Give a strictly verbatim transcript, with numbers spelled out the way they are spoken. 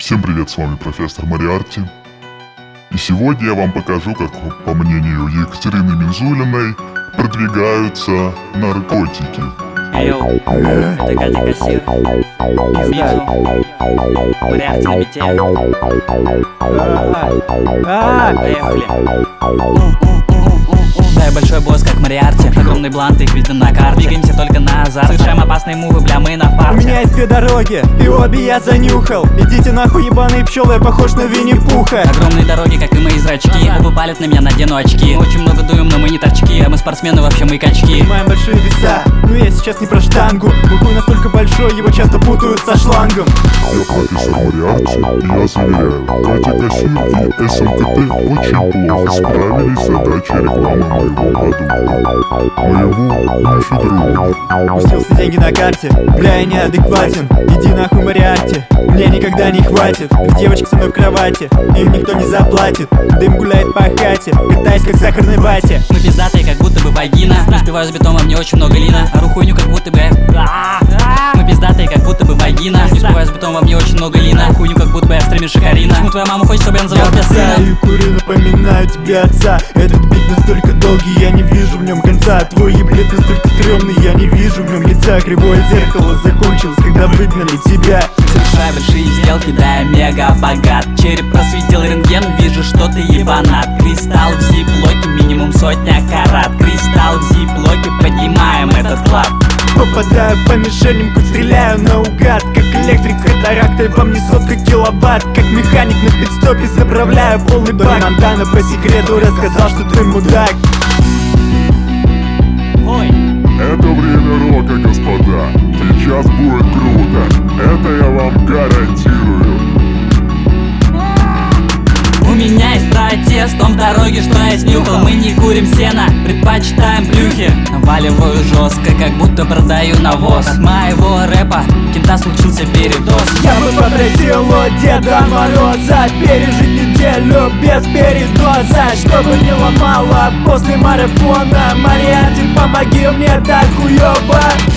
Всем привет, с вами профессор Мориарти. И сегодня я вам покажу, как, по мнению Екатерины Минзулиной, продвигаются наркотики. Йоу, ты Катя Кассир. Вижу. Мориарти летел. Поехали. Дай большой босс, как Мориарти. Огромный блант, их видно на карте. Двигаемся только на азарт. Совершаем опасные мувы, бля, мы на фарте. У меня есть две дороги, и обе я занюхал. Идите нахуй, ебаные пчелы, я похож на Винни-Пуха. Огромные дороги, как и мои зрачки. Оба палят на меня, надену очки. Очень много дуем, но мы не торчки. Мы спортсмены, вообще мы качки. Снимаем большие веса, но я сейчас не про штангу. Мой хуй настолько большой, его часто путают со шлангом. Я профессор Мориарти, и я заверяю, Катя Кассир и эс эн ка тэ очень плохо справились с задачей рекламы моего году. Моего лучше друга. Пустился деньги на карте, бля, я неадекватен. Иди нахуй, Мориарти, мне никогда не хватит. Как девочек со мной в кровати, им никто не заплатит. Дым гуляет по хате, катаюсь как сахарный батя. Мы пиздатые, как будто бы вагина. Не успеваю с бетоном, мне очень много лина. Ору хуйню, как будто бы... Мы пиздатые, как будто бы вагина. Не успеваю с бетоном, мне очень много лина. Хуйню, как будто бы я в стриме Шикарина. Почему твоя мама хочет, чтобы я называл тебя сына? Я курю, напоминаю тебе отца. Этот бит настолько долгий, я не вижу в нем конца. Твой еблет настолько стрёмный, я не вижу в нем лица. Кривое зеркало закончилось, когда выгнали тебя. Совершаю большие сделки, да я мега богат. Череп просветил рентген, вижу, что ты ебанат. Кристалл в зип-блоке, минимум сотня карат. Кристалл в зип-блоке, поднимаем этот клад. Попадаю по мишеням, хоть стреляю наугад. Как электрик с катарактой, во мне сотка киловатт. Как механик на пидстопе, заправляю полный бак. Монтана по секрету рассказал, что ты мудак. Ой. Это время рока, господа. Сейчас будет круто. Это я вам гарантирую. У меня есть протест в том дороге, что я снюхал. Мы не курим сено, предпочитаем плюхи. Наваливаю жестко, как будто продаю навоз. От моего рэпа кента случился передоз. Я бы попросил у Деда Мороза пережить неделю без передоза, чтобы не ломало после марафона. Мориарти, помоги мне, так хуёво.